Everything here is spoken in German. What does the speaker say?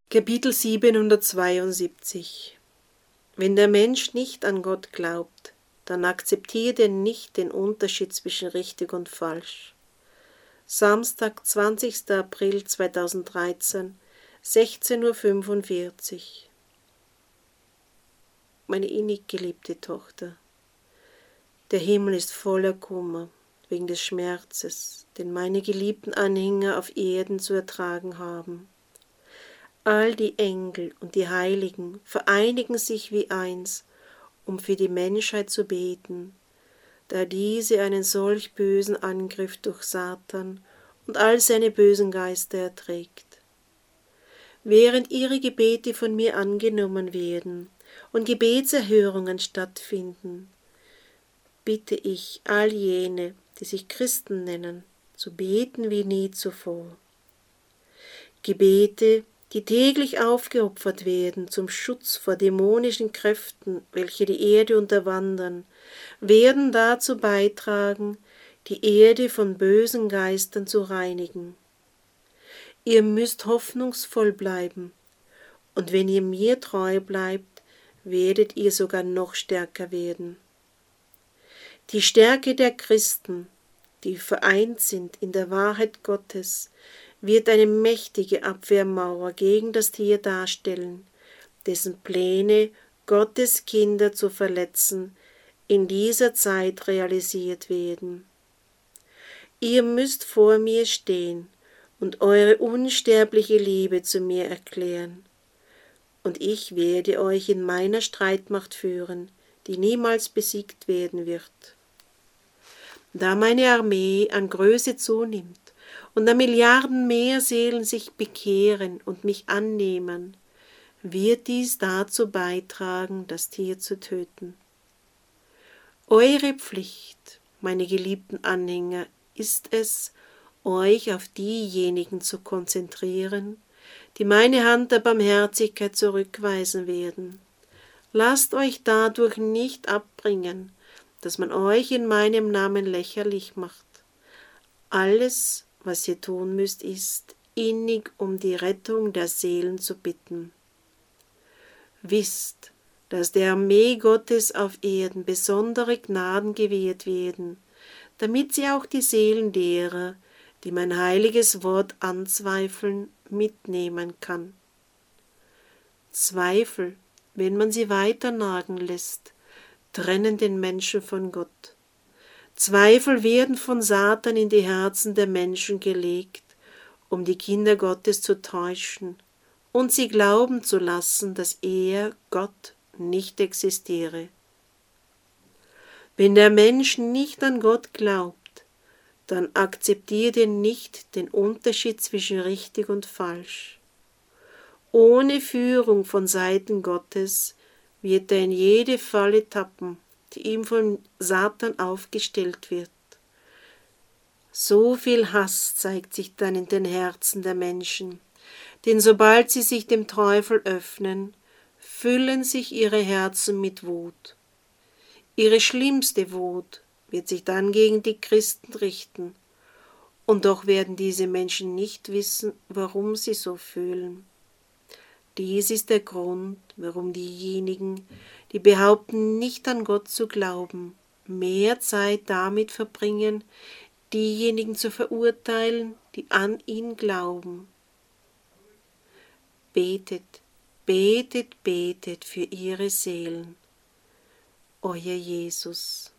Kapitel 772. Wenn der Mensch nicht an Gott glaubt, dann akzeptiert er nicht den Unterschied zwischen richtig und falsch. Samstag, 20. April 2013, 16:45 Uhr. Meine innig geliebte Tochter, der Himmel ist voller Kummer wegen des Schmerzes, den meine geliebten Anhänger auf Erden zu ertragen haben. All die Engel und die Heiligen vereinigen sich wie eins, um für die Menschheit zu beten, da diese einen solch bösen Angriff durch Satan und all seine bösen Geister erträgt. Während ihre Gebete von mir angenommen werden und Gebetserhörungen stattfinden, bitte ich all jene, die sich Christen nennen, zu beten wie nie zuvor. Gebete, die täglich aufgeopfert werden zum Schutz vor dämonischen Kräften, welche die Erde unterwandern, werden dazu beitragen, die Erde von bösen Geistern zu reinigen. Ihr müsst hoffnungsvoll bleiben, und wenn ihr mir treu bleibt, werdet ihr sogar noch stärker werden. Die Stärke der Christen, die vereint sind in der Wahrheit Gottes, wird eine mächtige Abwehrmauer gegen das Tier darstellen, dessen Pläne, Gottes Kinder zu verletzen, in dieser Zeit realisiert werden. Ihr müsst vor mir stehen und eure unsterbliche Liebe zu mir erklären, und ich werde euch in meiner Streitmacht führen, die niemals besiegt werden wird. Da meine Armee an Größe zunimmt und da Milliarden mehr Seelen sich bekehren und mich annehmen, wird dies dazu beitragen, das Tier zu töten. Eure Pflicht, meine geliebten Anhänger, ist es, euch auf diejenigen zu konzentrieren, die meine Hand der Barmherzigkeit zurückweisen werden. Lasst euch dadurch nicht abbringen, dass man euch in meinem Namen lächerlich macht. Alles, was ihr tun müsst, ist, innig um die Rettung der Seelen zu bitten. Wisst, dass der Armee Gottes auf Erden besondere Gnaden gewährt werden, damit sie auch die Seelen derer, die mein heiliges Wort anzweifeln, mitnehmen kann. Zweifel, wenn man sie weiter nagen lässt, trennen den Menschen von Gott. Zweifel werden von Satan in die Herzen der Menschen gelegt, um die Kinder Gottes zu täuschen und sie glauben zu lassen, dass er, Gott, nicht existiere. Wenn der Mensch nicht an Gott glaubt, dann akzeptiert er nicht den Unterschied zwischen richtig und falsch. Ohne Führung von Seiten Gottes wird er in jede Falle tappen, die ihm von Satan aufgestellt wird. So viel Hass zeigt sich dann in den Herzen der Menschen, denn sobald sie sich dem Teufel öffnen, füllen sich ihre Herzen mit Wut. Ihre schlimmste Wut wird sich dann gegen die Christen richten, und doch werden diese Menschen nicht wissen, warum sie so fühlen. Dies ist der Grund, warum diejenigen, die behaupten, nicht an Gott zu glauben, mehr Zeit damit verbringen, diejenigen zu verurteilen, die an ihn glauben. Betet, betet, betet für ihre Seelen. Euer Jesus.